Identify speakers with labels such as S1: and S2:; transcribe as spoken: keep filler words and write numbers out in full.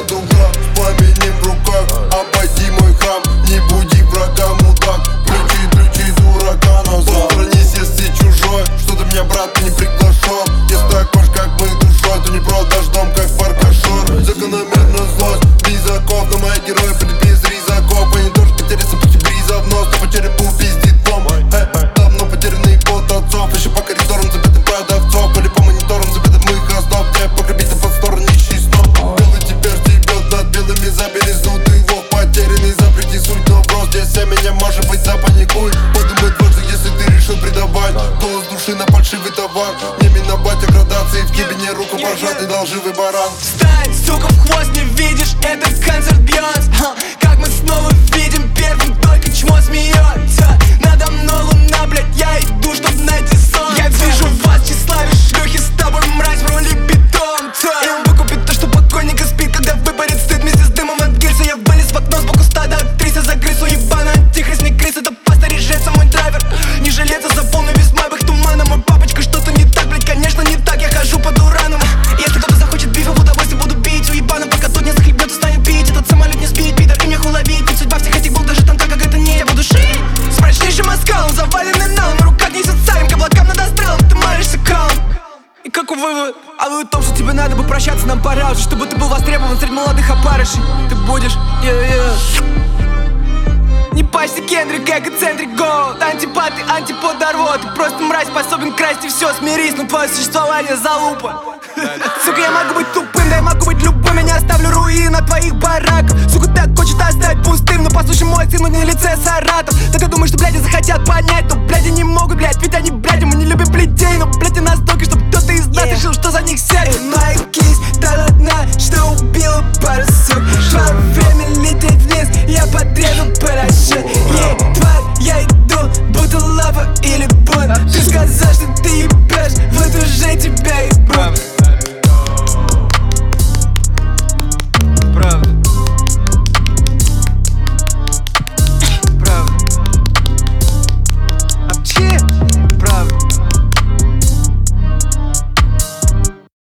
S1: буду грам с пламенем в руках. Обойди мой храм, не буди врага, мудак. Ключи, ключи, дурака назад. Повернись, если чужой, что ты меня, брат, ты не приглашен. Если такой, как мы душой, то не продашь дом, как фаркашор. Закономерно злость, близаков, но мои герои были без ризаков. Они тоже потеряться пути бриза в нос, но по черепу пиздит дом. Э, давно потерянный год отцов, еще по коридорам забитых продавцов. Были по мониторам забитых моих основ, где погребить под сторону нищий сном. Белый теперь стебет над белыми за белизну. Ты вов потерянный, запрети суть, но вопрос здесь вся меня может быть запаникуй. Подумай дважды, если ты решил предавать голос души на фальшивый товар. Не миновать о градации, в кибине руку пожать, ты долживый баран.
S2: Встань, сука, в хвост, не видишь, этот концерт бьется. Как мы снова видим первым, только чмо смеется. Надо мной луна, блядь, я иду, чтоб найти сон. Я вижу вас, тщеславие шлюхи, с тобой мразь в роли питомца. И он выкупит то, что покойника спит, когда выпарит стыд вместе с дымом от гильза. Я вылез в окно сбоку стада актриса, за крысу ебана, антихрист, не крыс, это паста режется мой драйвер. Не жалеется за полный вес моих туманов. Мой папочка, что-то не так, блядь, конечно не так, я хожу под ураном. Если кто-то захочет бифа, в удовольствие буду бить уебана, пока тот не захлебнет, станет пить. Этот самолет не сбить, пидор, и мне уловить. Ведь судьба всех этих был даже там, так как это не я буду шить. С мрачнейшим оскалом, заваленный налом, на руках несет царем, к облакам над астралом. Ты маришься калом. И какой вывод? А вывод в том, что тебе надо бы прощаться, нам пора уже, чтобы ты был востребован среди молодых опарышей. Ты будешь, yeah, yeah. Не пайся, Кендрик, эгоцентрик, голод. Антипат и антипод рвот. Ты просто мразь, способен красть и все, смирись, но твое существование залупа. Сука, я могу быть тупым, да я могу быть любым. Я не оставлю руин от твоих